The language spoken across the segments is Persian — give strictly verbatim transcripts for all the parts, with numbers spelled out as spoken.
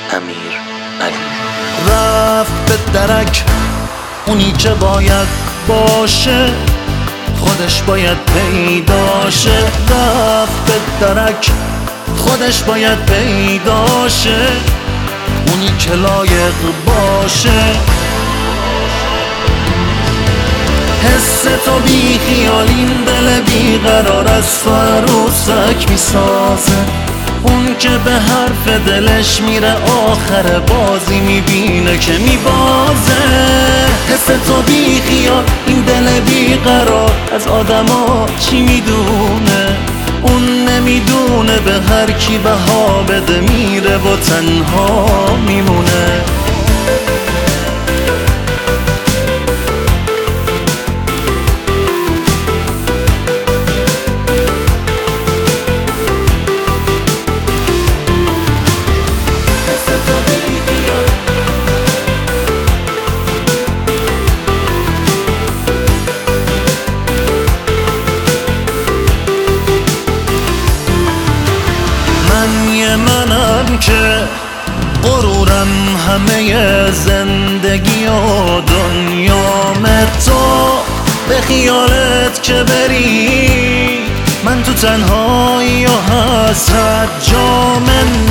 امیر علی. رفت به درک اونی که باید باشه، خودش باید پیداشه. رفت به درک خودش باید پیداشه، اونی که لایق باشه. حس تو بی خیال این دل بی قرار از تو عروسک میسازه. اون که به حرف دلش میره آخر بازی میبینه که میبازه. حس تو بی خیال این دل بی قرار از آدما چی میدونه؟ اون نمیدونه به هر کی بها بده میره و تنها میمونه. منم که غرورم همه زندگی و دنیام تو، به خیالت که بری من تو تنهایی و حسرت جام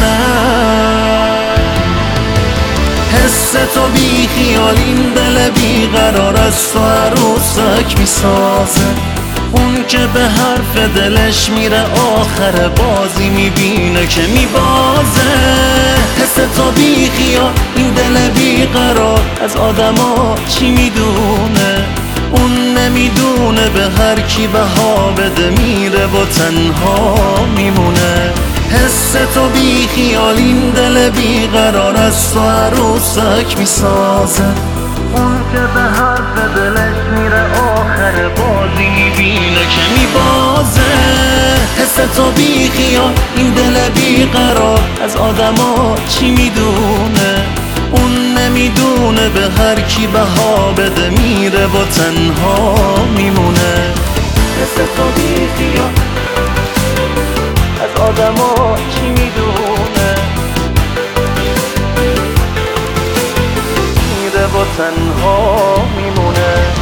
نه. حس تو بی خیال این دل بی قرار از تو عروسک میسازه. اون که به حرف دلش میره آخر بازی میبینه که میبازه. حس تو بی خیال این دل بی قرار از آدما چی میدونه؟ اون نمیدونه به هر کی بها بده میره و تنها میمونه. حس تو بی خیال این دل بی قرار از تو عروسک میسازه. اون که به حرف دلش میره آخر بازی میبینه که میبازه. حس تو بی خیال این دل بی قرار از آدما چی میدونه؟ اون نمیدونه به هر کی بها بده میره و تنها میمونه. حس تو بی خیال از آدما چی میدونه؟ میره و تنها میمونه.